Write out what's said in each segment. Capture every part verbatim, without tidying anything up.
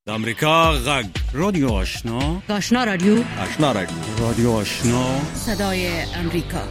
د امریکا غږ رادیو آشنا آشنا رادیو آشنا رادیو رادیو آشنا صدای امریکا.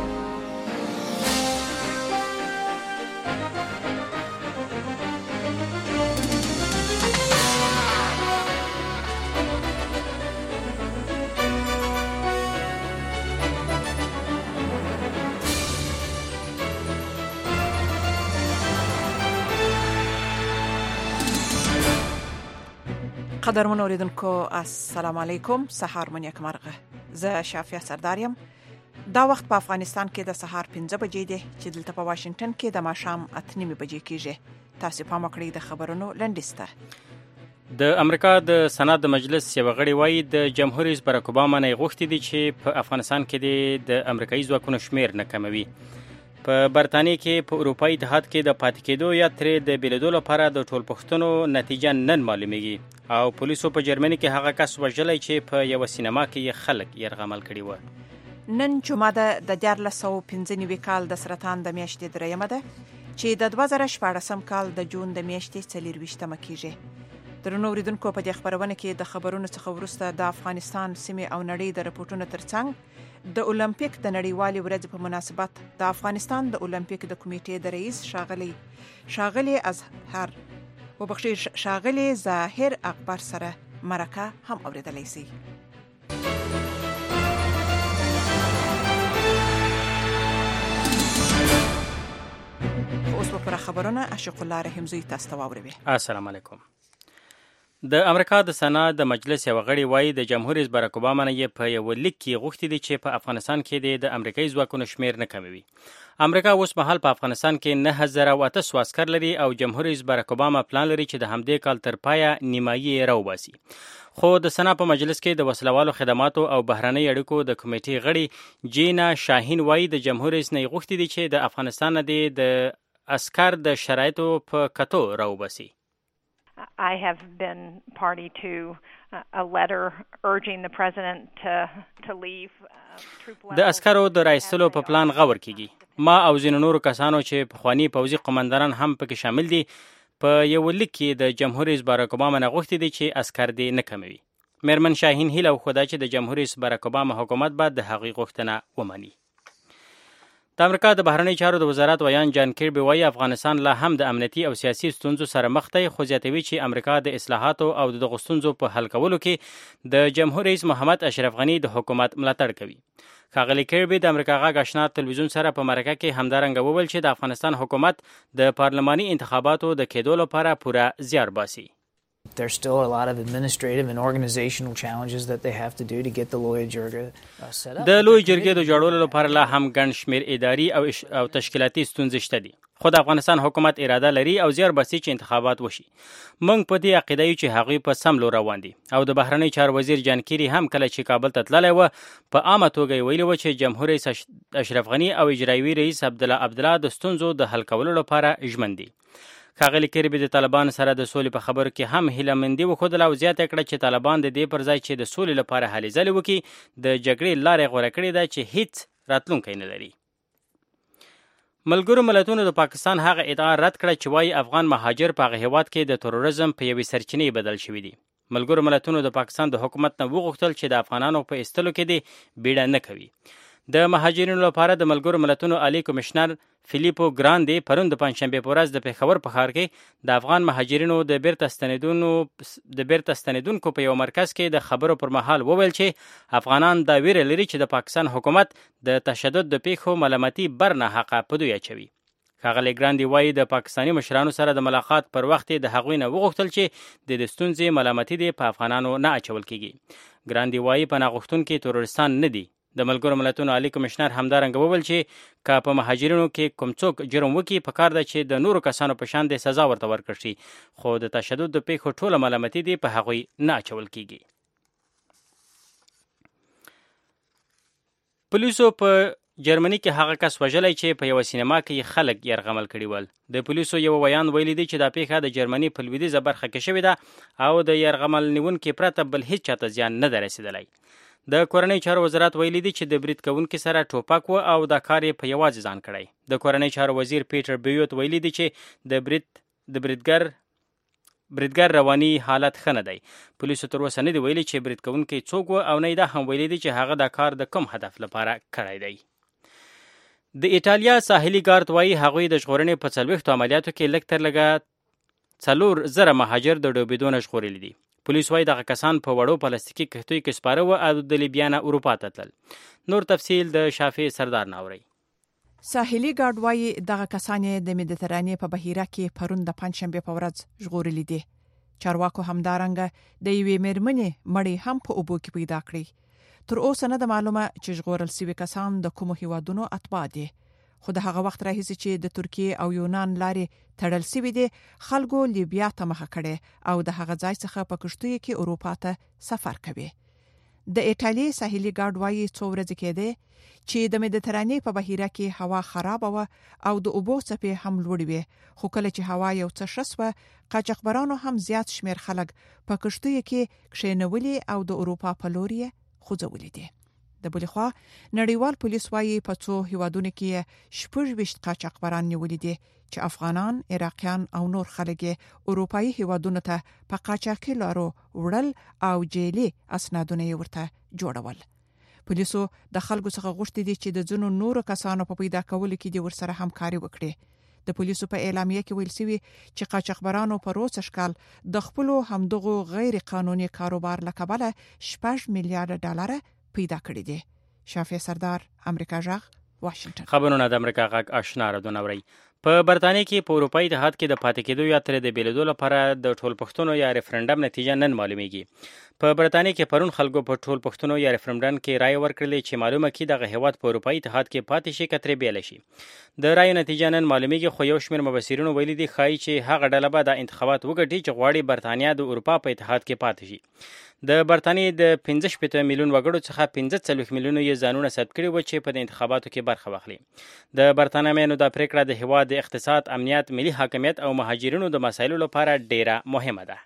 قدرمن اوریدونکو السلام علیکم. سحر من یک مرغه زه شافیه سرداریم. دا وخت په افغانستان کې د سهار پنځه بجې دي چې دلته په واشنگټن کې د ماښام اته نیمې بجې کېږي. تاسو پام وکړئ د خبرونو لنډیسته. د امریکا د سنات د مجلس یو غړي وایي د جمهور رئیس باراک اوباما نه غوښتي دي چې په افغانستان کې د امریکایي ځواکونو شمیر نه کموي. په برتانیې کې په اروپایي اتحاد کې د پاتې کېدو یا ترې د بیلیدو لپاره د ټولپوښتنو نتیجه نن معلومیږي او پولیسو په جرمني کې هغه کس وژلی چې په یوه سینما کې خلک یرغمل کړي وو. نن جمعه ده د دیارلس سوه پنځه نوي کال د سرطان د میاشتې دریمه ده چې د دوه زره شپاړسم کال د جون د میاشتې څلېرویشتمه کېږي. درنو اوریدونکو په دې خبرونه کې د خبرونو څخه وروسته د افغانستان سیمې او نړۍ د رپورټونو ترڅنګ د اولمپیک د نړیوالې ورځې په مناسبت د افغانستان د اولمپیک د کمیټې د رئیس شاغلی شاغلی ازهر وبخښي شاغلی ظاهر اکبر سره مرکه هم اوریدلای شي. اوس په خبرونه عاشق الله رحمزی تاسو ته واوروي. السلام علیکم. د امریکا د سنات د مجلس یو غړي وایي د جمهور رئیس باراک اوباما نه په یو لیک کې غوښتي دي چې په افغانستان کې د امریکایي ځواکونو شمیر نه کموي. امریکا اوس مهال په افغانستان کې نه هزار او اته سوه عسکر لري او جمهور رئیس باراک اوباما پلان لري چې د همدې کال تر پایه نیمایي یې راوباسي. خو د سنات په مجلس کې د وسلوالو خدماتو او بهرنۍ اړیکو د کمیټې غړي جینا شاهین وایي د جمهور رئیس نه غوښتي دي چې د افغانستان نه د عسکر د شرایطو په کتو راوباسي. I have been party to a letter urging the president to to leave troop levels. د عسکرو د راایستلو په پلان غور کیږي. ما او ځینو نورو کسانو چې پخواني پوځي قومندانان هم پکې شامل دي په یو لیک کې د جمهور رئیس باراک اوباما نه غوښتي دي چې عسکر دې نه کموي. میرمن شاهین هیله وښوده چې د جمهور رئیس باراک اوباما حکومت باید د هغې غوښتنه ومني. د امریکا د بهرنۍ چارو د وزارت ویان جان کیربي وایي افغانستان لا هم د امنیتي او سیاسي ستونزو سره مخ دی، خو زیاتوي چې امریکا د اصلاحاتو او دغو ستونزو په حل کولو کې د جمهور رئیس محمد اشرف غني د حکومت ملاتړ کوي. ښاغلي کیربي د امریکا غږ آشنا تلویزیون سره په مرکه کې همدارنګه وویل چې د افغانستان حکومت د پارلماني انتخاباتو د کېدو لپاره پوره زیار باسي. There's still a lot of administrative and organizational challenges that they have to do to get the لویه جرګه set up. د لویه جرګې د جوړولو لپاره لا هم ګڼ شمېر اداري او او تشکیلاتي ستونزې شته دي. خو د افغانستان حکومت اراده لري او زیار باسي چې انتخابات وشي. موږ په دې عقیده یو چې هغوی په سم لور روان دي او د بهرنۍ چارو وزیر جان کیری هم کله چې کابل ته تللی و په عامه توګه یې ویلي و چې جمهور رئیس اشرف غني او اجرایوي رئیس عبدالله عبدالله د ستونزو د حل کولو لپاره ژمن دي. ښاغلي کیربي د طالبانو سره د سولې په خبرو کې هم هیله مندي وښودله او زیاته کړه چې طالبان د دې پر ځای چې د سولې لپاره هلې ځلې وکړي د جګړې لارې غوره کړې ده چې هیڅ راتلونکی نه لري. ملګرو ملتونو د پاکستان هغه ادعا رد کړه چې وایي افغان مهاجر په هغه هیواد کې د تروریزم په یوې سرچینې بدل شوي دي. ملګرو ملتونو د پاکستان د حکومت نه وغوښتل چې د افغانانو په ایستلو کې دې بیړه نه کوي. د مهاجرینو لپاره د ملګرو ملتونو عالی کمشنر فیلیپو ګراندې پرون د پنجشنبې په ورځ د پېښور په ښار کې د افغان مهاجرینو د بیرته ستنېدونو د بیرته ستنېدونکو په یو مرکز کې د خبرو پر مهال وویل چې افغانان دا ویره لري چې د پاکستان حکومت د تشدد د پیښو ملامتي بر نه حقه په دوی اچوي. ښاغلی ګراندې وایي د پاکستاني مشرانو سره د ملاقات پر وخت د هغوی نه وغوښتل چې د دې ستونزې ملامتي دې په افغانانو نه اچول کیږي. ګراندې وایي پناه غوښتونکي تروریستان نه دي. د ملګرو ملتونو عالی کمشنر همدارنګه وویل چې که په مهاجرینو کې کوم څوک جرم وکړي پکار ده چې د نورو کسانو په شان د سزا ورته ورکړل شي، خو د تشدد د پیښو ټوله ملامتي دې په هغوی نه اچول کیږي. پولیسو په جرمني کې هغه کس وژلی چې په یوه سینما کې خلک یرغمل کړي ول. د پولیسو یو ویان ویلي دی چې دا پیښه د جرمني په لویدیځه برخه کې شوې ده او د یرغمل نیونکي پرته بل هیڅ چاته زیان نه ده رسېدلی. د کورنۍ چارو وزارت ویلي دی چې د برید کوونکي سره ټوپک و او دا کار یې په یوازې ځان کړی. د کورنۍ چارو وزیر پیټر بیوت ویلي دی چې د برید د بریدګر بریدګر رواني حالت ښه نه دی. پولیسو تر اوسه نه دی ویلي چې برید کوونکی څوک و او نه دا هم ویلي دی چې هغه دا کار د کوم هدف لپاره کړی دی. د ایټالیا ساحلي ګارد وایي هغوی د ژغورنې په څلوېښتو عملیاتو کې لږ تر لږه څلور زره مهاجر د ډوبېدو نه ژغورلي دي. پولیس وایي دغه کسان په وړو پلاستیکي کښتیو کې سپاره وو او د لیبیا نه اروپا ته تلل. نور تفصیل د شافع سردار نه اورئ. ساحلي ګارد وایي دغه کسان د مدیترانې په بحیره کې پرون د پنجشنبې په ورځ ژغورلي دي. چارواکو همدارنګه د یوې مېرمنې مړی هم په اوبو کې پیدا کړی. تر اوسه نه ده معلومه چې ژغورل شوي کسان د کومو هیوادونو اتباع دي. خو د هغه وخت راهیسې چې د ترکیې او یونان لارې تړل شوي دي، خلکو لیبیا ته مخه کړې او د هغه ځای څخه په کښتیو کې اروپا ته سفر کوي. د ایټالیا ساحلي ګارد وایي څو ورځې کېدې چې د مدیترانې په بحیره کې هوا خراب و او د اوبو څپې هم لوړې وي. خو کله چې هوا یو څه ښه شوه، قاچاقبرانو هم زیات شمیر خلک په کښتیو کې کښېنولي او د اروپا په لور یې خوځولي دي. د بلې خوا نړیوال پولیس وایي په څو هیوادونو کې شپږ ویشت قاچاقبران نیولي دي چې افغانان، عراقیان او نور خلک اروپایي هیوادونو ته په قاچاقي لارو وړل او جیلي اسنادونه یې ورته جوړول. پولیسو د خلکو څخه غوښتي دي چې د ځینو نورو کسانو په پیدا کولو کې د ورسره همکاري وکړي. د پولیسو په اعلامیه کې ویل شوی چې قاچاقبرانو په روس اشکال د خپل همدغه غیر قانوني کاروبار لکبله شپږ میلیارډ ډالر پیدا کړی دي. شافع سردار، امریکا جغ، واشنگټن. خبرونه د امریکا غږ آشنا راډیو اورئ. په برتانیې کې په اروپایي اتحاد کې د پاتې کېدو یا ترې د بیلیدو لپاره د ټولپوښتنو یا ریفرنډم نتیجه نن معلومیږي. په برتانیې کې پرون خلکو په ټولپوښتنو یا ریفرنډم کې رائے ورکړلې چې معلومه کړي دغه هیواد په اروپایي اتحاد کې پاتې شي که ترې بیل شي. د رائے نتیجه نن معلومیږي، خو یو شمېر مبصرینو ویلي دي ښایي چې هغه ډله به دا انتخابات وګټي چې غواړي برتانیا د اروپا په اتحاد کې پاتې شي. د برتانیې د پنځه شپېته میلیون وګړو څخه پنځه څلوېښت میلیونو یې ځانونه ثبت کړي وو چې په دې انتخاباتو کې برخه واخلي. د برتانویانو دا پریکړه د هیواد د اقتصاد، امنیت، ملي حاکمیت او مهاجرینو د مسایلو لپاره ډیره مهمه ده.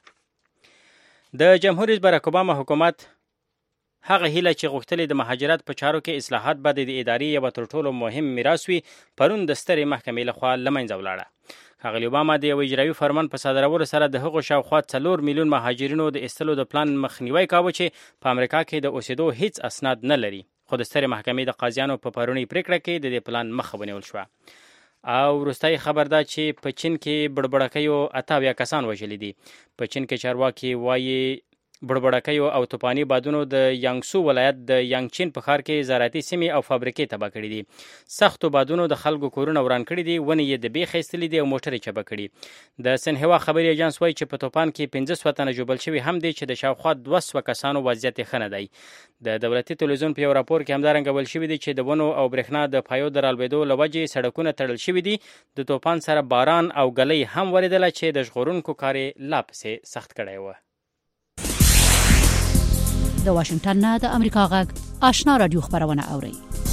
د جمهور رئیس باراک اوباما حکومت هغه هیله چې غوښتلې د مهاجرت په چارو کې اصلاحات به د ادارې یوه تر ټولو مهم میراث وي، پرون د سترې محکمې لخوا له منځه ولاړه. ښاغلي اوباما د یو اجرایي فرمان په صادرولو سره د هغو شاوخوا څلور میلیون مهاجرینو د ایستلو د پلان مخنیوی کاوه چې په امریکا کې د اوسېدو هیڅ اسناد نه لري. خو د سترې محکمې د قاضیانو په پرونۍ پریکړه کې د دې پلان مخه ونیول شوه. او وروستی خبر دا چې په چین کې بړبړکیو اته اویا کسان وژلي دي. په چین کې چارواکي وایي بړبړکیو او توپاني بادونو د یانګسو ولایت د یانګچین په ښار کې زراعتي سیمې او فابریکې تباه کړي دي. سختو بادونو د خلکو کورونه وران کړي دي، ونې یې د بیخ ایستلي دي او موټرې چپه کړي. د سنهوا خبري ایجنس وایي چې په توپان کې پنځه سوه تنه ژوبل شوي هم دي چې د شاوخوا دوه سوه کسانو وضعیت یې ښه نه دی. د دولتي تلویزیون په یو راپور کې همدارنګه ویل شوي دي چې د ونو او برېښنا د پایو د رالوېدو له وجې سړکونه تړل شوي دي. د توپان سره باران او ګلۍ هم وریدله چې د ژغورونکو کار یې لا پسې سخت کړی و. د واشنگټن نه د امریکا غږ آشنا رادیو خبرونه اورئ.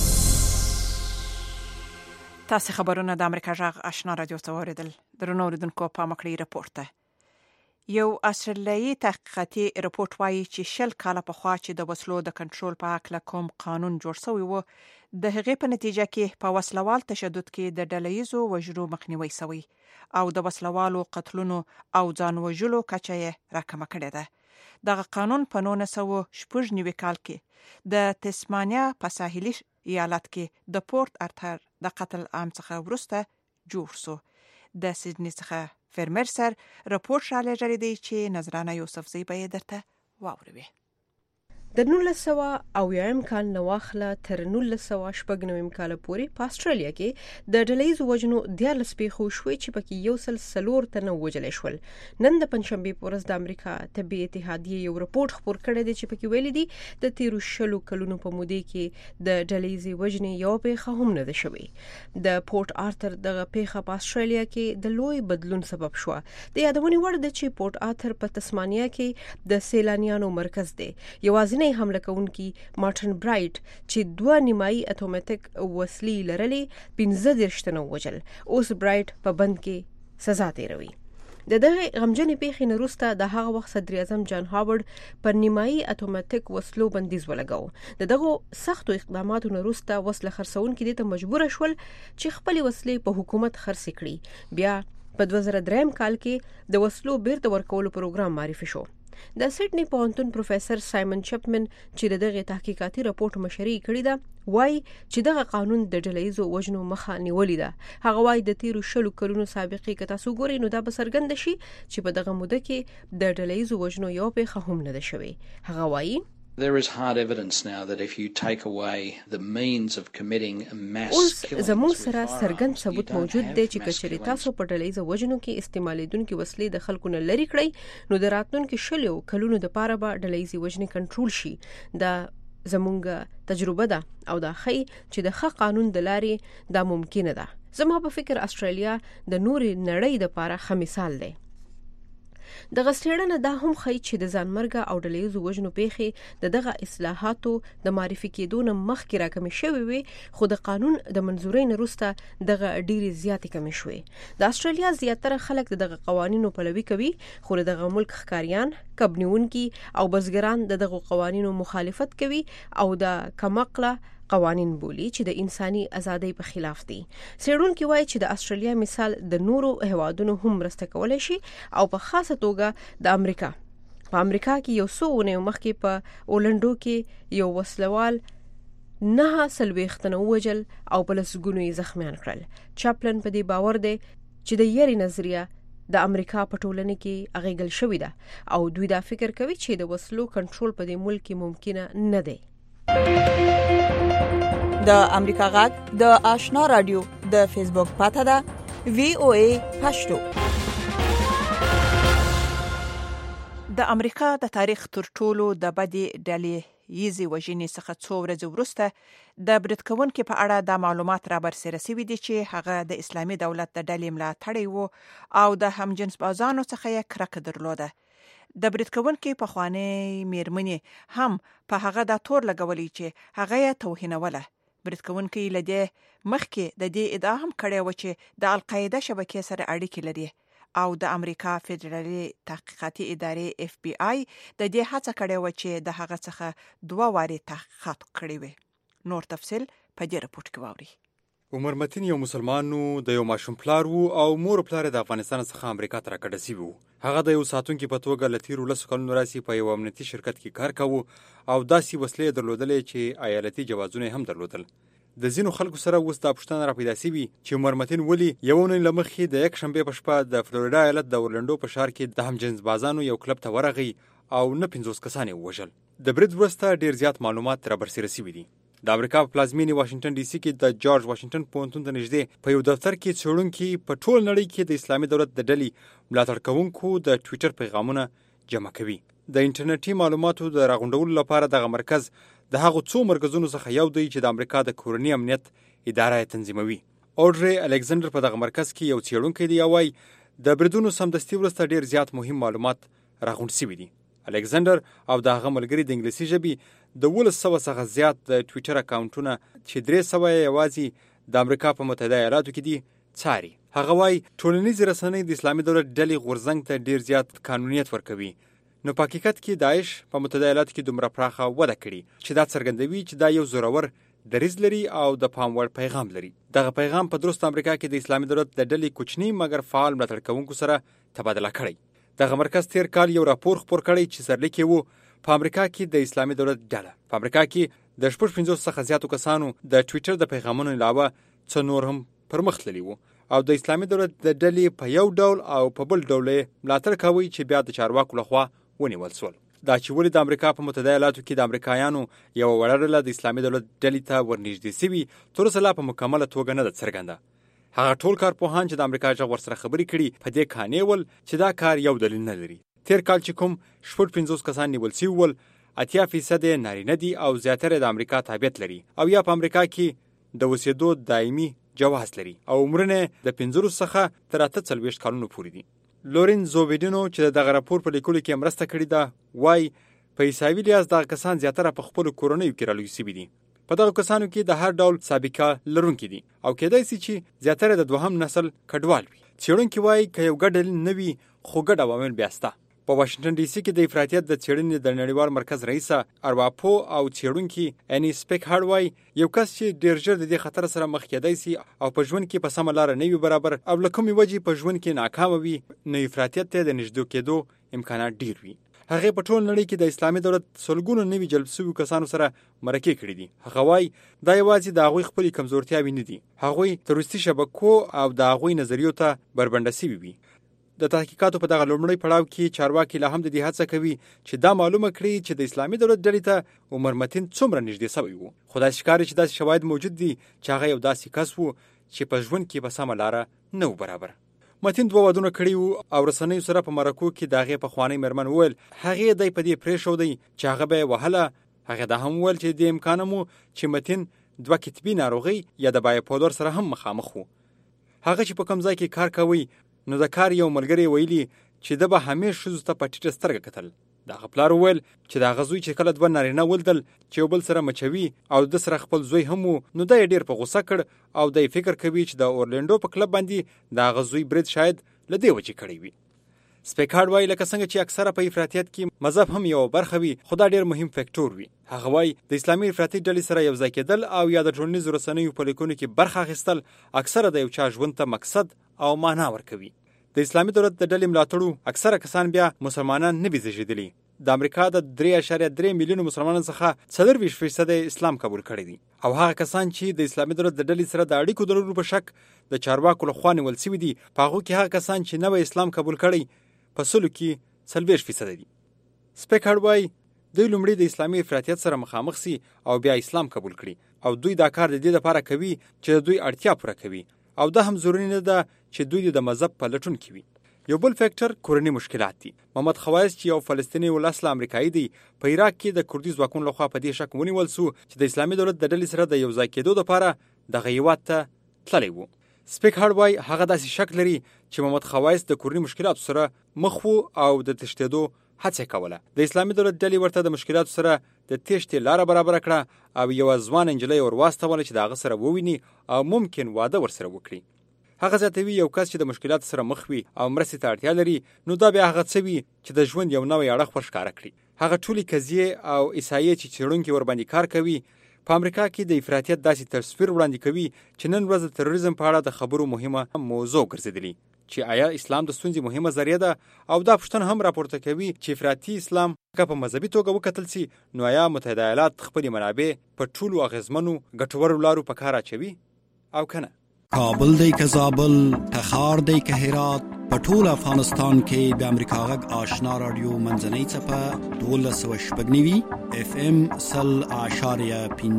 تاسو خبرونه د امریکا غږ آشنا رادیو ته اوریدل. درنو اوریدونکو په مکړی رپورت ته یو استرالیایي تحقیقاتي رپورت وایي چې شل کاله پخوا چې د وسلو د کنټرول په اړه کوم قانون جوړ شوی و، د هغې په نتیجه کې په وسلوال تشدد کې د ډلهییزو وژلو مخنیوی شوی او د وسلوالو قتلونو او ځان وژلو کچه یې راکمه کړې ده. دغه قانون په نولس سوه شپږ نوي کال کې د تسمانیا په ساحلي ایالت کې د پورت ارتر د قتل عام څخه وروسته جوړ شو. د سیدنی څخه فرمرسر رپورت را لېږلی دی چې نظرانه یوسفزۍ به یې درته واوروي. د نولس سوه اویایم کال نه واخله تر نولس سوه شپږ نویم کال پورې په استرالیا کې د ډلهییزو وژنو دیارلس پیښې وشوې چې پکې یو سل څلور تنه ووژلی شول. نن د پنجشنبې په ورځ د امریکا طبي اتحادیې یو رپورټ خپور کړی دی چې پکې ویلي دي د تیرو شلو کلونو په مودې کې د ډلهییزې وژنې یوه پیښه هم نه ده شوې. د پورت آرتر دغه پیښه په استرالیا کې د لوی بدلون سبب شوه. د یادونې وړ ده چې پورت آرتر په تسمانیا کې د سیلانیانو مرکز دی. یوازې نه حمله کوونکی مارټن برایټ چې دوه نیمایي اتوماتیک وسلې لرلې پنځه دېرش تنه ووژل. اوس برایټ په بند کې سزا تیروي. د دغه غمجنې پیښې نه وروسته د هغه وخت صدر اعظم جان هاورډ پر نیمایي اتوماتیک وسلو بندیز ولګاوه. د دغو سختو اقداماتو نه وروسته وسله خرڅونکي دې ته مجبور شول چې خپلې وسلې په حکومت خرڅې کړي. بیا په دوه زره درې کال کې د وسلو بیرته ورکولو پروګرام معرفي شو. د سیډنی پوهنتون پروفیسور سایمن چپمن چې دغه تحقیقاتي راپورټ مشري کړی ده وایي چې دغه قانون د ډلهیزو وژنو مخه نیولې ده. هغه وایي د تیرو شلو کلونو سابقې که تاسو ګورئ نو دا به څرګنده شي چې په دغه موده کې د ډلهیزو وژنو یو پیښه هم نه ده شوې. هغه وایي There is hard evidence now that if you take away the means of committing mass اوس killings زموږ with سره firearms, څرګند you ثبوت don't موجود have دی چې mass کچېرې killings. تاسو په ډلهیزو وژنو کې استعمالیدونکي وسلې د خلکو نه لرې کړئ نو د راتلونکي شلو کلونو دپاره به ډلهیزې وژنې کنټرول شي. دا زموږ تجربه ده او دا ښیي چې د ښه قانون د لارې دا ممکنه ده. زما په فکر استرالیا د نورې نړۍ دپاره ښه مثال دی. د غسټړنه دا هم ښیي چې د ځانمرګه او ډلهیزو وژنو پیښې د دغه اصلاحاتو د معرفي کېدو نه مخکې راکمې شوې وي خو د قانون د منظورۍ نه وروسته دغه ډېرې زیاتې کمې شوې. د استرالیا زیاتره خلک د دغه قوانینو پلوي کوي خو د دغه ملک ښکاریان کب نیونکي او بزګران د دغه قوانینو مخالفت کوي او د کمعقله قوانین بولی چې د انساني ازادۍ په خلاف دي. څېړونکي وایي چې د استرالیا مثال د نورو هیوادونو هم مرسته کولی شي او په خاصه توګه د امریکا. په امریکا کې یو څو اونۍ مخکې په اورلنډو کې یو وسلوال نه څلوېښت تنه ووژل او په لسګونو یې زخمیان کړل. چپلن په دې باور دی چې د یری نظریه د امریکا په ټولنه کې اغېږل شوې ده او دوی دا فکر کوي چې د وسلو کنټرول په دې ملک کې ممکنه نه دی. د امریکا غږ د آشنا رادیو د فیسبوک پاته ده وی او ای پښتو. د امریکا د تاریخ تر ټولو د بدې ډلې یزي وژنې څخه څو ورځې وروسته د برید کوونکو په اړه د معلومات را برسېره شوي دي چې هغه د اسلامي دولت د ډلې ملاتړی وو او د همجنس بازانو څخه یې کرکه درلوده. د برید کوونکو په خوانې میرمنې هم په هغه د تور لګولې چې هغه یې توهینوله. برید کوونکو لدی مخکې د دې ادعا هم کړې و چې د القاعده شبکې سره اړیکې لري او د امریکا فدرالي تحقیقاتي ادارې اف بی آی د دې هڅه کړې و چې د هغه څخه دوه واري تحقیقات کړي وي. نور تفصیل په دې راپورټ کې واوري. عمر متین یو مسلمان وو، د یو ماشوم پلار وو او مور پلار د افغانستان څخه امریکا ته راکډه شوی وو. هغه د یو ساتونکي په توګه له تیرو لسو کلونو راځي په یو امنیتي شرکت کې کار کاوه او داسې وسلې درلودلې چې ایالتي جوازونه هم درلودل. د ځینو خلکو سره اوس دا پوښتنه را پیدا شوې چې عمر متین ولې یو نن لمخې د یک شنبه په شپه د فلوریدا ایالت د اورلنډو په ښار کې د همجنس بازانو یو کلب ته ورغی او نه پنځوس کسان یې ووژل. د برید وروسته ډیر زیات معلومات را برسېره شوي دي. د امریکا په پلازمینې واشنگټن ډي سي کې د جورج واشنگټن پوهنتون ته نږدې په یو دفتر کې څېړونکي په ټول نړۍ کې د اسلامي دولت د ډلې ملاتړ کوونکو د ټویټر پیغامونه جمع کوي. د انټرنیټي معلوماتو د راغونډولو لپاره دغه مرکز د هغو څو مرکزونو څخه یو دی چې د امریکا د کورني امنیت اداره یې تنظیموي. اورډري الکساندر په دغه مرکز کې یو څېړونکی دی او وايي د بریدونو سمدستي وروسته ډیر زیات مهم معلومات راغونډ شوي دي. الکساندر او د هغه ملګري د انګلیسي ژبې د ولس سوه څخه زیات د ټویټر اکاونټونه چې درې سوه یې یوازې د امریکا په متحده ایالاتو کې دي څاري. هغه وایي ټولنیزې رسنۍ د اسلامي دولت ډلې غورځنګ ته ډیر زیات قانونیت ورکوي. نو په حقیقت کې داعش په متحده ایالاتو کې دومره پراخه وده کړي چې دا څرګندوي چې دا یو زورور دریځ لري او د پام وړ پیغام لري. دغه پیغام په درست امریکا کې د اسلامي دولت د ډلې کوچني مګر فعال ملاتړ کوونکو سره تبادله کړی. دغه مرکز تیر کال یو راپور خپور کړی چې سرلیک یې وو په امریکا کې د اسلامي دولت ډله. په امریکا کې د شپږ پنځوس څخه زیاتو کسانو د ټویټر د پیغامونو علاوه څه نور هم پرمخ تللي وو او د اسلامي دولت د ډلې په یو ډول او په بل ډول ملاتړ کوي چې بیا د چارواکو لخوا ونیول شول. دا چې ولې د امریکا په متحده ایالاتو کې د امریکایانو یو وړه ډله د اسلامي دولت ډلې ته ورنږدې شوي تر اوسه لا په مکمله توګه نه ده څرګنده. هغه ټول کارپوهان چې د امریکا ژغ ورسره خبرې کړي په دې قانع ول چې دا کار یو دلیل نه لري. تیر کال چې کوم شپږ پنځوس کسان نیول شوي ول اتیا فیصد یې نارینه دي او زیاتره د امریکا تابعیت لري او یا په امریکا کې د اوسېدو دایمي جواز لري او عمرونه د پنځلس څخه تر اته څلوېښت کلونو پورې دي. لورین زوبیډینو چې دغه راپور په لیکلو کې مرسته کړې ده وایي په حسابي لحاظ دغه کسان زیاتره په خپلو کورنیو کې رالوی شوي دي. په دغه کسانو کې د هر ډول سابقه لرونکي دي او کېدای شي چې زیاتره د دوهم نسل کډوال وي. څېړونکي وایي که یو ګډ دلیل نه وي خو ګډ عوامل بیا شته. په واشنگټن ډي سي کې د افراطیت د څېړنې د نړیوال مرکز رئیس ارواپو او څېړونکي اني سپیک هاروای یو کس چې ډېر ژر د دې خطر سره مخ کېدای شي او په ژوند کې په سمه لار نه وي برابر او له کومې وجې په ژوند کې ناکام وي، نو افراطیت ته د نږدې کېدو امکانات ډېر وي. هغه په ټول نړۍ کې د اسلامي دولت سلګونو نوي جلب شوي کسانو سره مرکې کړي دي. هغه وایي دا یوازې د هغوی خپلې کمزورتیاوې نه دي، هغوی تروریستي شبکو او د هغوی نظریو ته بربنډه شوي وي. د تحقیقاتو په دغه لومړی پړاو کې چارواکي لا هم د دې هڅه کوي چې دا معلومه کړي چې د اسلامي دولت ډلې ته عمر متین څومره نږدې شوی وو. خو داسې ښکاري چې داسې شواهد موجود دي چې هغه یو داسې کس وو چې په ژوند کې په سمه لاره نه و برابر. متین دوه ودونه کړي وو او رسنیو سره په مرکو کې د هغې پخوانۍ مېرمن وویل هغې دی په دې پرېښودی چې هغه به یې وهله. هغې دا هم وویل چې د امکانه مو چې متین دوه کتبي ناروغۍ یا د بایپولر سره هم مخامخ وو. هغه چې په کوم ځای کې کار کوي نو د کار یو ملګری ویلي چې د به همیش ښځو ته په ټیټه سترګه کتل. د هغه پلار وویل چې د هغه زوی چې کله دوه نارینه ولیدل چې یو بل سره مچوي او د سره خپل زوی هم وو، نو دا یې ډېر په غوسه کړ او دی فکر کوي چې د اورلینډو په کلب باندې د هغه زوی برید شاید له دې وجې کړی وي. سپیکارډ وایي لکه څنګه چې اکثره په افراطیت کې مذهب هم یو برخه وي، خو دا ډېر مهم فکټور وي. هغه وایي د اسلامي افراطي ډلې سره یو ځای کېدل او یا د ټولنیزو رسنیو په لیکنو کې برخه اخیستل اکثره د یو چا ژوند ته مقصد او معنا ورکوي. د اسلامي دولت د ډلې ملاتړو اکثره کسان بیا مسلمانان نه وي زېږېدلي. د امریکا د درې اعشاریه درې میلیونو مسلمانانو څخه څلورویشت فیصده اسلام قبول کړی دي او هغه کسان چې د اسلامي دولت د ډلې سره د اړیکو درلودلو په شک د چارواکو لخوا نیول شوي دي، په هغو کې هغه کسان چې نوی اسلام قبول کړی په سلو کې څلوېښت فیصده دي. سپیکارډ وایي دوی لومړی د اسلامي افراطیت سره مخامخ سي او بیا اسلام قبول کړي او دوی دا کار د دې لپاره کوي چې د دوی اړتیا پوره کوي او دا هم ضروري نه ده چې دوی د مذهب په لټون کې وي. یو بل فیکټر کورني مشکلات دي. محمد خوایز چې یو فلسطیني ولسله امریکایي دی، په عراق کې د کردي ځواکونو لخوا په دې شک ونیول سو چې د اسلامي دولت د ډلې سره د یو ځای کېدو لپاره دغه هیواد ته تللی وو. سپیکارډ وایي هغه داسې شک لري چې محمد خوایز د کورني مشکلاتو سره مخ وو او د تښتېدو هڅه کوله. د اسلامي دولت ډلې ورته د مشکلاتو سره د تېښتې لاره برابره کړه او یوه ځوانه نجلۍ ور واستوله چې د هغه سره وویني او ممکن واده ورسره وکړي. هغه زیاتوي یو کس چې د مشکلاتو سره مخ وي او مرستې ته اړتیا لري، نو دا بیا هغه څه وي چې د ژوند یو نوی اړخ ورښکاره کړي. هغه ټولې قضیې او احصایې چې څېړونکي ورباندې کار کوي په امریکا کې د افراطیت داسې تصویر وړاندې کوي چې نن ورځ د تروریزم په اړه د خبرو مهمه موضوع ګرځېدلي چې آیا اسلام د ستونزې مهمه ذریعه ده، او دا پوښتنه هم راپورته کوي چې افراطي اسلام که په مذهبي توګه وکتل سي نو آیا متحده ایالات خپلې منابع په ټولو اغیزمنو ګټورو لارو په کار اچوي او که نه؟ کابل دی که زابل، تخار دی که هرات، په ټول افغانستان کې د امریکا غږ آشنا رادیو منځنۍ څپه دولس سوه شپږ نوي اف ام سل اعشاریه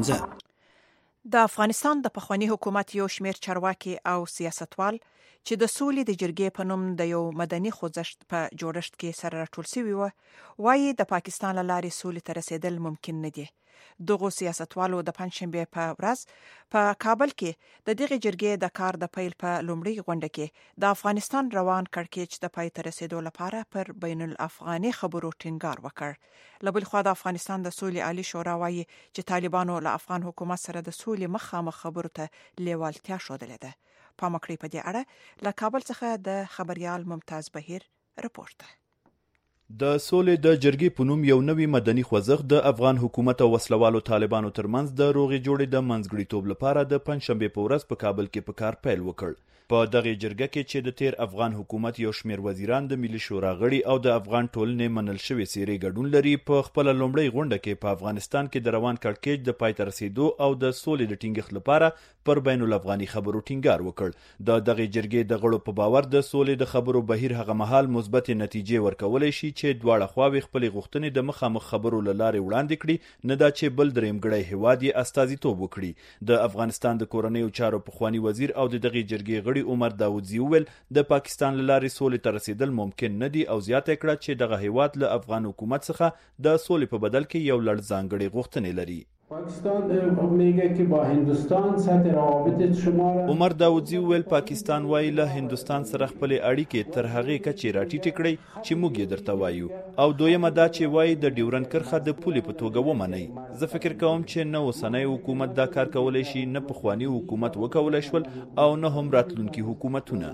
پنځه. د افغانستان د پخواني حکومت یو شمېر چارواکي او سیاستوال چې د سولې د جرګې په نوم د یو مدني خوځښت په جوړښت کې سره راټول شوي وو، وایي د پاکستان له لارې سولې ته رسېدل ممکن نه دي. دغو سیاستوالو د پنجشنبې په ورځ په کابل کې د دغې جرګې د کار د پیل په لومړۍ غونډه کې د افغانستان روان کړکېچ د پای ته رسېدو لپاره پر بین الافغاني خبرو ټینګار وکړ. له بل خوا د افغانستان د سولې عالي شورا وایي چې طالبانو له افغان حکومت سره د سولې مخامخ خبرو ته لیوالتیا ښودلې ده. پام وکړئ په دې اړه له کابل څخه د خبريال ممتاز بهیر رپورټ. د سولې د جرګې په نوم یو نوی مدني خوځښت د افغان حکومت او وسلوالو طالبانو ترمنځ د روغې جوړې د منځګړیتوب لپاره د پنجشنبې په ورځ په کابل کې په کار پیل وکړ. په دغه جرګه کې چې د تیر افغان حکومت یو شمېر وزیران د ملي شورا غړي او د افغان ټولنې منل شوې څیرې ګډون لري، په خپله لومړۍ غونډه کې په افغانستان کې د روان کړکېچ د پای ته رسېدو او د سولې د ټینګښت لپاره پر بین الافغاني خبرو ټینګار وکړ. د دغه جرګې د غړو په باور د سولې د خبرو بهیر هغه مهال مثبت نتیجې ورکولی شي چې دواړه خواوې خپلې غوښتنې د مخامخ خبرو له لارې وړاندې کړي، نه دا چې بل درېیمګړی هیواد یې استازیتوب وکړي. د افغانستان د کورنیو چارو پخواني وزیر او د دغې جرګې غړي عمر داودزي وویل د پاکستان له لارې سولې ته رسېدل ممکن نه دي او زیاته کړه چې دغه هیواد له افغان حکومت څخه د سولې په بدل کې یو لړ ځانګړې غوښتنې لري. پاکستان میگه که با هندوستان سطح روابط شما را عمر داودزی ویل پاکستان وایي له هندوستان سره خپل اړیکې تر هغه کچې راټیټې کړي چې موږ یې درته وایو او دویمه دا چې وایي د ډیورن کرخه د پولې په توګه ومنئ. زه فکر کوم چې نه اوسنی حکومت دا کار کولی شي، نه پخوانی حکومت وکولی شول او نه هم راتلونکي حکومتونه.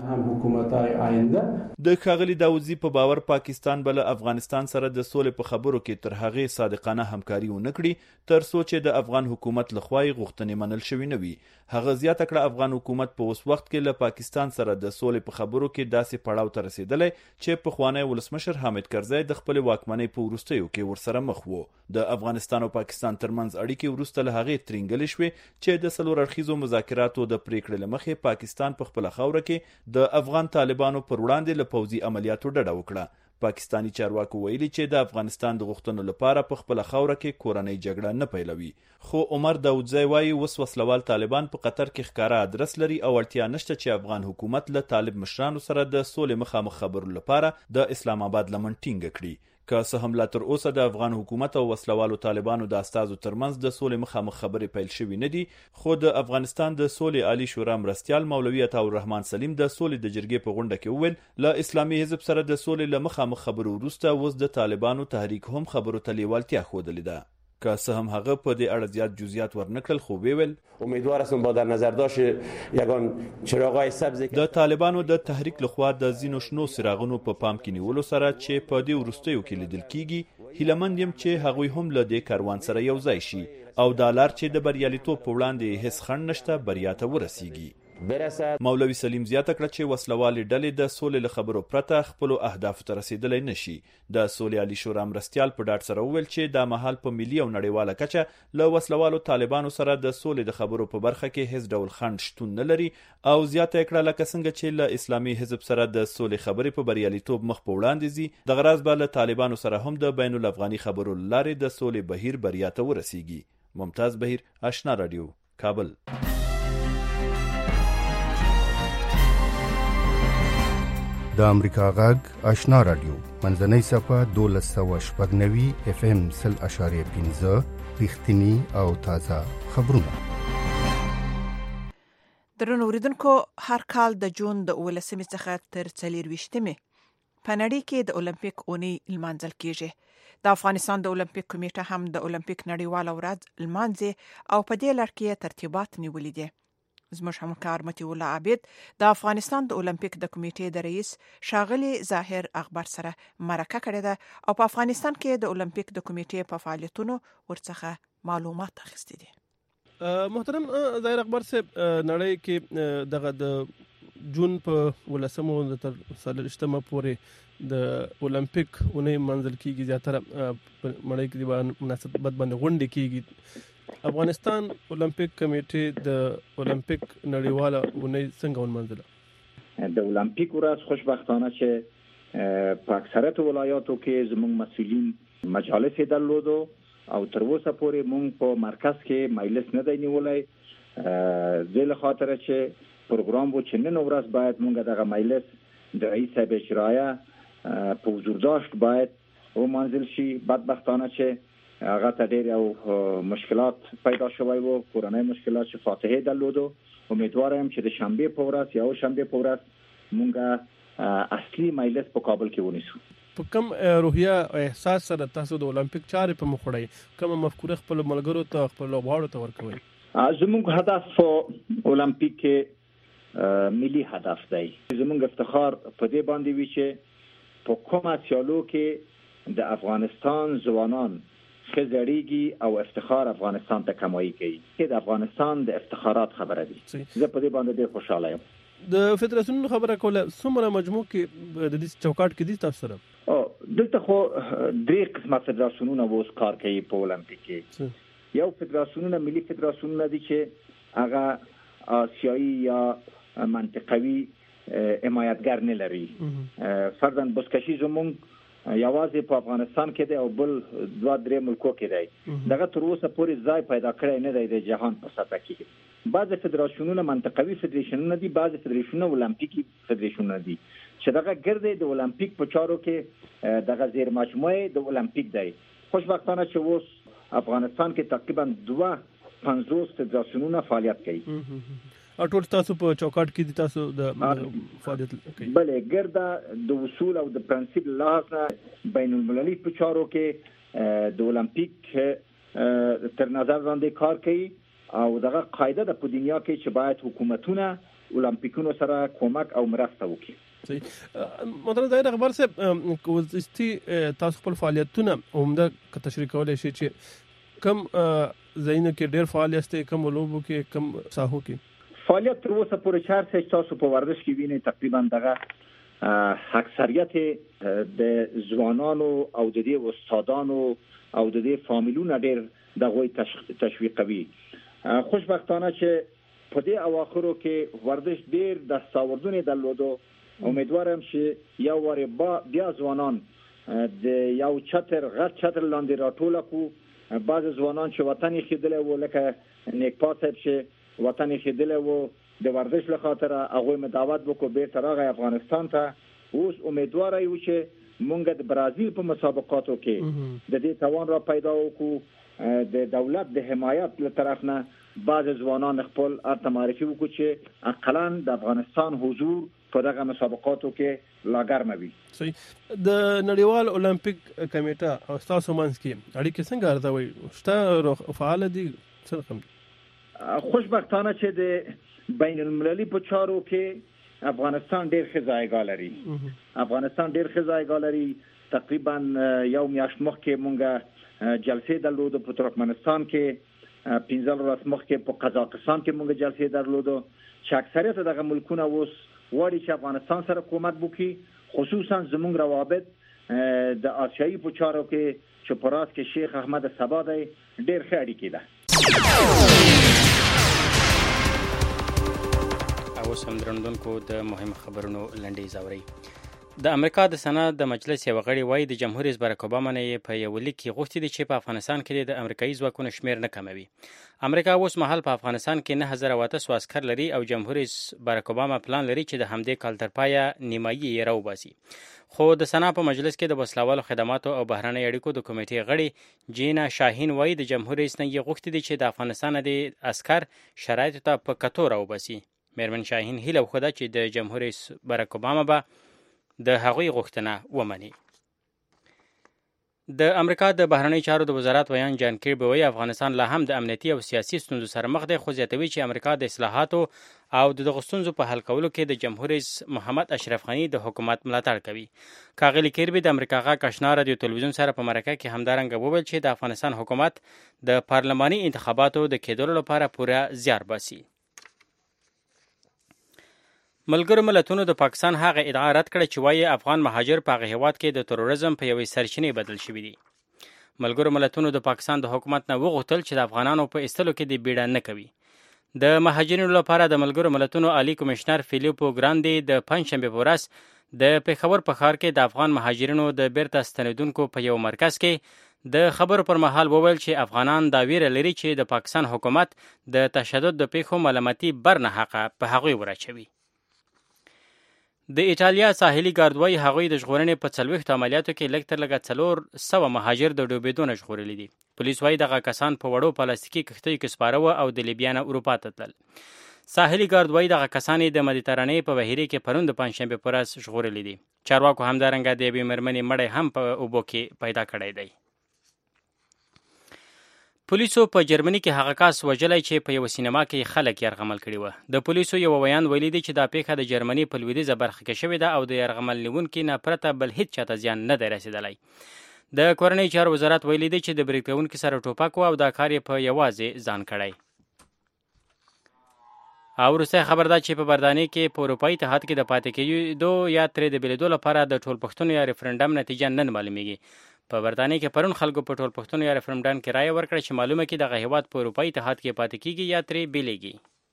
د ښاغلي داودزي په باور پاکستان به له افغانستان سره د سولې په خبرو کې تر هغې صادقانه همکاري ونه کړي تر څو چې د افغان حکومت لخوا یې غوښتنې منل شوي نه وي. هغه زیاته کړه افغان حکومت په اوس وخت کې له پاکستان سره د سولې په خبرو کې داسې پړاو ته رسېدلی چې پخوانی ولسمشر حامد کرزی د خپلې واکمنۍ په وروستیو کې ورسره مخ و. د افغانستان او پاکستان ترمنځ اړیکې وروسته له هغې ترینګلې شوې چې د څلور اړخیزو مذاکراتو د پریکړې له مخې پاکستان په خپله خاوره کې د افغان طالبانو پر وړاندې له پوځي عملیاتو ډډه وکړه. پاکستانی چارواکو ویلي چې د افغانستان د غوښتنو لپاره په خپله خاوره کې کورنۍ جګړه نه پیلوي. خو عمر داودزی وایي اوس وسلوال طالبان په قطر کې ښکاره ادرس لري او اړتیا نشته چې افغان حکومت له طالب مشرانو سره د سولې مخامخ خبرو لپاره د اسلام آباد لمن ټینګه کړي. که څه هم لا تر اوسه د افغان حکومت او وسلوالو طالبانو د استازو ترمنځ د سولې مخامخ خبرې پیل شوي نه دي، خو د افغانستان د سولې عالی شورا مرستیال مولوي عطاالرحمن سلیم د سولې د جرګې په غونډه کې وویل له اسلامي حزب سره د سولې له مخامخ خبرو وروسته اوس د طالبانو تحریک هم خبرو ته لیوالتیا ښودلې ده. که څه هم هغه په دې اړه زیات جزئیات ورنکړل، خو ویل امیدوار هستم با در نظر داشت یگان چراغای سبز د طالبانو د تحریک لخوا د ځینو شنو څراغونو په پام کې نیولو سره چې په دې وروستیو کې لیدل کیږي، هیلهمند یم چې هغوی هم له دې کاروان سره یو ځای شي او دا لار چې د بریالیتوب په وړاندې هیڅ خنډ نشته بریا ته ورسیږي. برسد. مولوي سلیم زیاته کړه چې وسلوالې ډلې د سولې له خبرو پرته خپلو اهدافو ته رسیدلی نشي. د سولې عالی شورا مرستیال په ډاډ سره وویل چې دا مهال په ملي او نړیواله کچه له وسلوالو طالبانو سره د سولې د خبرو په برخه کې هیڅ ډول خنډ شتون نه لري او زیاته کړه لکه څنګه چې له اسلامي حزب سره د سولې خبرې په بریالیتوب مخ په وړاندې ځي، دغه راز به له طالبانو سره هم د بین الافغاني خبرو له لارې د سولې بهیر بریا ته ورسیږي. ممتاز بهیر، آشنا رادیو، کابل. د امریکا غږ آشنا رادیو منځنۍ صفحه دولس سوه شپږ نوي اف ام سل اشاریه پنځه رښتینی او تازه خبرونه. درنو اوریدونکو، هر کال د جون د اولسمې څخه تر څلېرویشتمې په نړۍ کې د اولمپیک اونۍ لمانځل کیږي. د افغانستان د اولمپیک کمیټه هم د اولمپیک نړیواله ورځ لمانځي او په دې لړ کې ترتیبات نیولي دي. زموږ همکار متي الله عابد د افغانستان د اولمپیک د کمیټې د رئیس ښاغلي ظاهر اخبار سره مرکه کړې ده او په افغانستان کې د اولمپیک د کمیټې په فعالیتونو ورڅخه معلومات اخیستي دي. محترم ظاهر اخبار صاحب، نړۍ کې دغه د جون په ولسمو تر څلېرویشتمه پورې د اولمپیک اونۍ منځل کیږي، زیاتره په نړۍ کې د مناسبت باندې غونډې کیږي. افغانستان اولمپیک کمیټې د اولمپیک نړیواله اونۍ څنګه ونمانځله؟ د اولمپیک ورځ خوشبختانه چې په اکثریت ولایاتو کې زموږ مسؤلین مجالس درلودو او تر اوسه پورې موږ په مرکز کې مجلس نه دی نیولی، ځکه خاطر چې پروګرام وو چې نن ورځ باید موږ دغه مجلس د رئیس صاحب اجرایه په حضور داشت باید ومنځل شي. بدبختانه چې هغه ته ډېر او مشکلات پیدا شوی وو، کورنۍ مشکلات چې فاتحه درلودو. امیدوارم چې د شنبه په ورځ یا شنبه په ورځ مونږه اصلي مجلس په کابل کې ونیسو. په کوم روحیه او احساس سره تاسو د اولمپیک چارې په مخ وړئ؟ کوم مفکوره خپل ملګرو ته خپل لوبغاړو ته ورکوي؟ زموږ هدف په اولمپیک کې ملي هدف دی. زموږ افتخار په دې باندې وی چې په کومه سیالو کې د افغانستان ځوانان خزړیږي او افتخار افغانستان ته کمایي کوي. چې د افغانستان د افتخارات خبره دي. زه په دې باندې ډېر خوشاله یم. د فدراسیونونو خبره کوله، څومره مجموع کې د دې چوکاټ کې دي تاسو سره؟ او دلته خو درې قسمه فدراسیونونه اوس کار کوي په اولمپیک کې. یو فدراسیونونه ملي فدراسیونونه دي چې هغه آسیایي یا منطقوي حمایتګر نه لري. فرضاً بزکشي زمونږ یوازې په افغانستان کې دی او بل دوه درې ملکو کې دی. دغه تر اوسه پورې ځای پیدا کړی نه دی د جهان په سطح کې. بعض فدراسیونونه منطقوي فدراسیونونه دي، بعض فدراسیونونه اولمپیکي فدراسیونونه دي چې دغه ګرځي د اولمپیک په چارو کې دغه زیر مجموعه د اولمپیک دی. خوشبختانه چې اوس افغانستان کې تقریبا دوه پنځوس فدراسیونونه فعالیت کوي. ټول تاسو په چوکاټ کې دي تاسو د فعالیت کوي؟ بله، ګرده د اصول او د پرنسپ لحاظ بین المللي په چارو کې د اولمپیک تر نظر لاندې کار کوي او دغه قاعده د په دنیا کې چې باید حکومتونه اولمپیکونو سره کومک او مرسته وکړي. صحیح. محترم ظاهر اخبار صاحب، کوزستی تاسو خپل فعالیتونه عمده که تشریح کولای شي چې کم ځایونو کې ډېر فعال یاستئ، کم لوبو کې، کم ساحو کې فعالیت تر اوسه پورې چار څه تاسو په ورزش کې وینئ تقریبا دغه اکثریت د ځوانانو او د دې استادانو او د دې فامیلونو ډېر دغه تشویقوي. خوشبختانه چې په دې اواخرو کې ورزش ډېر دستاوردونه درلودو. امیدوارم چې یو واره با بیا ځوانان د یو چتر غټ چتر لاندې راټول کو. بعض ځوانان چې وطن یې خېدل وو لکه نیکپا صاحب چې وطن یې خېدل وو د ورزش له خاطر هغه مداوت وکړو بیرته راغی افغانستان ته. اوس امیدوار یو چې مونږ د برازیل په مسابقاتو کې د دې توان را پیدا وکړو. د دولت د حمایت له طرف نه بعض ځوانان خپل ارته معرفي وکړو چې اقلاً د افغانستان حضور په دغه مسابقاتو کې لاګرمه وي. صحیح. د نړیوال اولمپیک کمیټه او تاسو منځ کې اړیکې څنګه ارزوي؟ شته فعال دي څنګه؟ خوشبختانه چې د بین المللي په چارو کې افغانستان ډېر ښه ځایګاه لري. افغانستان ډېر ښه ځایګاه لري. تقریبا یو میاشت مخکې مونږه جلسې درلودو په ترکمنستان کې، پنځه ورځې مخکې په قزاقستان کې مونږ جلسې درلودو چې اکثریت دغه ملکونه اوس غواړي چې افغانستان سره کومک وکړي، خصوصا زموږ روابط د آسیایي په چارو کې چې په راس کې شیخ احمد صبا دی ډېر ښه اړیکې ده. اوس هم درنوونکو د مهم خبرونو لنډیز اورئ. د امریکا د سنا د مجلس یو غړي وایي د جمهور رئیس باراک اوباما نه په یو لیک کې غوښتي دي چې په افغانستان کې د امریکایي ځواکونو شمیر نه کموي. امریکا اوس مهال په افغانستان کې نه هزار او اته سوه عسکر لري او جمهور رئیس باراک اوباما پلان لري چې د همدې کال تر پایه نیمایي یې راوباسي. خو د سنا په مجلس کې د وسلوالو خدماتو او بهرنۍ اړیکو د کمیټې غړي جینا شاهین وایي د جمهور رئیس نه یې غوښتي دي چې د افغانستان د عسکر شرایطو ته په کتو راوباسي. میرمن شاهین هیله وښوده چې د جمهور رئیس باراک اوباما به د هغوی غوښتنه ومني. د امریکا د بهرنۍ چارو د وزارت ویان جان کیربي وایي افغانستان لا هم د امنیتي او سیاسي ستونزو سره مخ دی، خو زیاتوي چې امریکا د اصلاحاتو او د دغو ستونزو په حل کولو کې د جمهور رئیس محمد اشرف غني د حکومت ملاتړ کوي. ښاغلي کیربي د امریکا غږ آشنا رادیو تلویزیون سره په مرکه کې همدارنګه وویل چې د افغانستان حکومت د پارلماني انتخاباتو د کېدلو لپاره پوره زیار باسي. ملګرو ملتونو د پاکستان هغه ادعا رد کړه چې وایي افغان مهاجر په هغه هیواد کې د تروریزم په یوې سرچینې بدل شوي دي. ملګرو ملتونو د پاکستان د حکومت نه وغوښتل چې د افغانانو په ایستلو کې د بیړه نه کوي. د مهاجرینو لپاره د ملګرو ملتونو عالی کمشنر فیلیپو ګراندي د پنجشنبې په ورځ د پېښور په ښار کې د افغان مهاجرینو د بیرته ستنېدونکو په یو مرکز کې د خبرو پر مهال وویل چې افغانان دا ویره لري چې د پاکستان حکومت د تشدد د پیښو ملامتي بر نه حقه په هغوی ورچوي. د ایټالیا ساحلي ګاردوی هغوی د ژغورنې په څلوېښتو عملیاتو کې لږ تر لږه څلور سوه مهاجر د ډوبېدو نه ژغورلي دي. پولیس وایي دغه کسان په وړو پلاستیکي کښتیو کې سپاره وه او د لیبیا نه اروپا ته تلل. ساحلي ګاردوی دغه کسان د مدیترانې په بحیرې کې پرون د پنجشنبې په ورځ ژغورلي دي. چارواکو همدارنګه د یوې مېرمنې مړی هم په اوبو کې پیدا کړی دی. پولیسو په جرمني کې هغه کس وژلی چې په یوه سینما کې خلک یرغمل کړي وه. د پولیسو یو ویان ویلي دی چې دا پیښه د جرمني په لویدیځه برخه کې شوې ده او د یرغمل نیونکي نه پرته بل هیڅ چاته زیان نه دی رسېدلی. د کورنۍ چارو وزارت ویلي دی چې د برید کوونکي سره ټوپک و او دا کار یې په یوازې ځان کړی. او وروستی خبر ده چې په بریتانیا کې په اروپایي اتحاد کې د پاتې کېدو یا ترې د بېلېدو لپاره د ټولپوښتنو یا ریفرنډم نتیجه نن معلومیږي. په بریتانیا کې پرون خلکو په ټولپوښتنو یا ریفرنډم کې رایه ورکړه چې معلومه کړي دغه هېواد په اروپایي اتحاد کې پاتې کېږي یا ترې بېلېږي.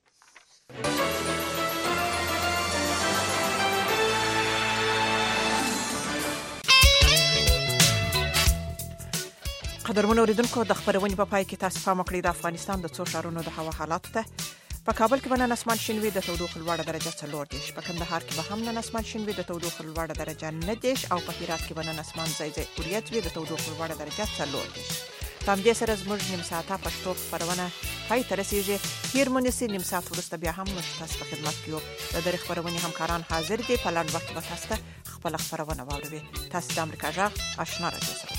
قدرمن اوریدونکو د خبرونې په پای کې تاسو پام وکړئ د افغانستان د څو ښارونو د هوا حالات ته. په کابل کې به نن اسمان شین وي د تودوخې لوړه درجه څلور دېرش، په کندهار کې به هم نن اسمان شین وي د تودوخې لوړه درجه نه دېرش او په هرات کې به نن اسمان ځای ځای وریځ وي د تودوخې لوړه درجه څلور دېرش. په دې سره زموږ نیم ساعته پښتو خبرونه پای ته رسیږي. هیر مونږ نیم ساعت وروسته بیا هم تاسو په خدمت کې یو. د درې خبرونه همکاران حاضر دي. په لاندې وخت به تاسو خپل خبرونه واوروي. تاسو د امریکا جغ آشنا رادیو